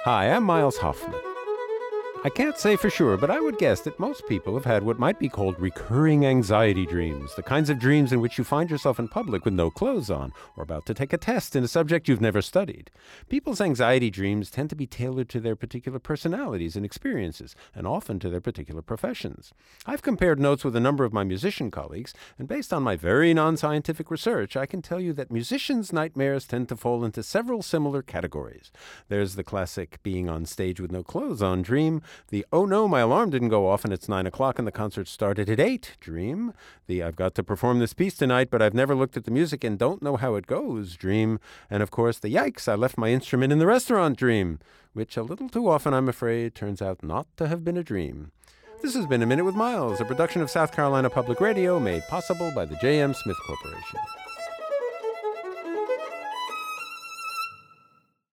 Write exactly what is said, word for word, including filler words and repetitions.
Hi, I'm Miles Hoffman. I can't say for sure, but I would guess that most people have had what might be called recurring anxiety dreams, the kinds of dreams in which you find yourself in public with no clothes on, or about to take a test in a subject you've never studied. People's anxiety dreams tend to be tailored to their particular personalities and experiences, and often to their particular professions. I've compared notes with a number of my musician colleagues, and based on my very non-scientific research, I can tell you that musicians' nightmares tend to fall into several similar categories. There's the classic being on stage with no clothes on dream, the "oh no, my alarm didn't go off and it's nine o'clock and the concert started at eight dream, the "I've got to perform this piece tonight but I've never looked at the music and don't know how it goes" dream, and of course the "yikes, I left my instrument in the restaurant" dream, which a little too often, I'm afraid, turns out not to have been a dream. This has been A Minute with Miles, a production of South Carolina Public Radio made possible by the J M Smith Corporation.